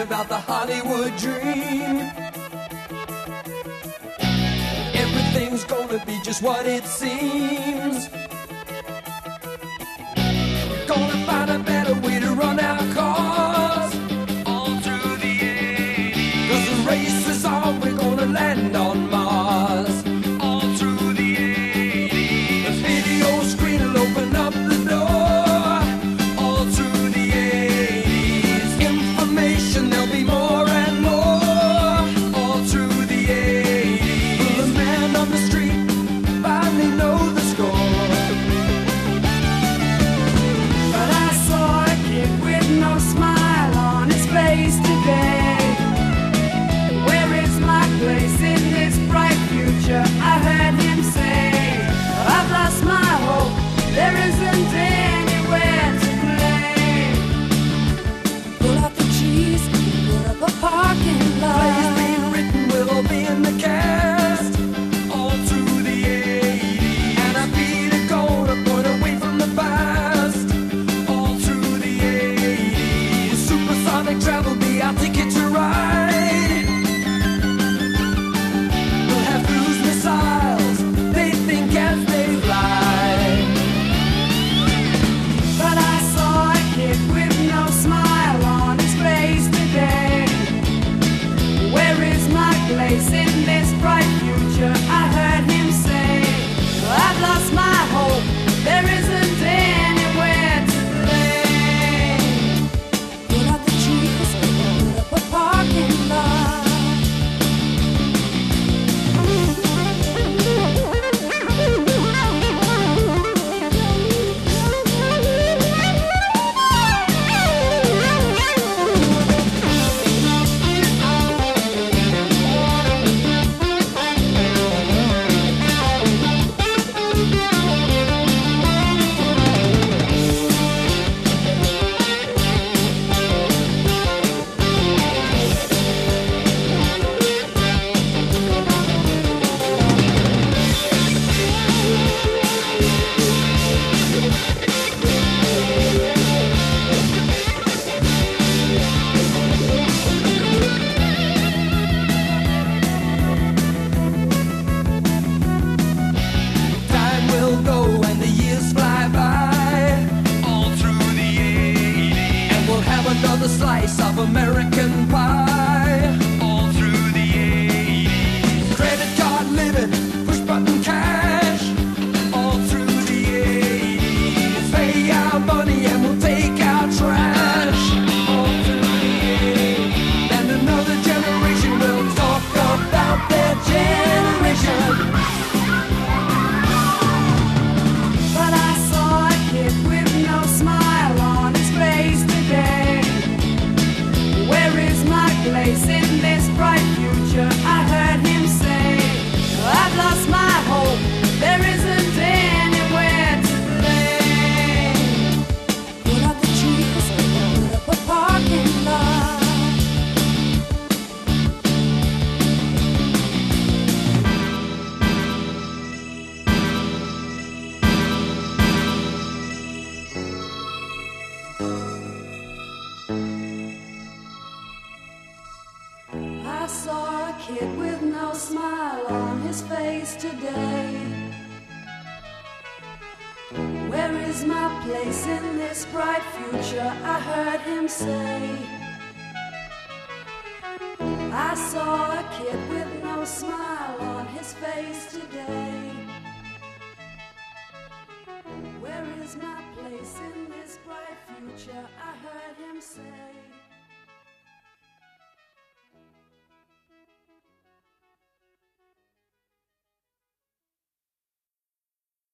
about the Hollywood dream. Everything's gonna be just what it seems. Gonna find a better way to run our cars all through the 80s. 'Cause the race is on, we're gonna land on Mars all through the 80s. The video screen will open up the door all through the 80s. Information, there'll be more and more all through the 80s. Will the man on the street finally know the score? But I saw a kid with no smile on his face today. Where is my place in this bright future? I heard him say, I've lost my hope, there isn't anywhere to play. Pull out the trees, put up a parking Plays lot. being written will all be in the cast all through the 80s. And I beat a goal to point away from the past all through the 80s. Supersonic travel be our ticket to ride. We'll have cruise missiles, they think as they fly. But I saw a kid with no smile on his face today. Where is my place in this bright future? I heard him say, I've lost my hope, there isn't anywhere to play. Put out the trees, put up a parking lot. Time will go and the years fly by all through the 80s. And we'll have another slice of American pie all through the 80s. Credit card living, push button cash all through the 80s. Pay our money and we'll take our trash all through the 80s. And another generation will talk about their generation. But I saw a kid with no smile on his face today. Where is my place in this bright future? I heard him say, I've lost my hope, there isn't anywhere to play. Put out the trees, put up a parking lot. I saw a kid with no smile on his face today. Where is my place in this bright future? I heard him say. I saw a kid with no smile on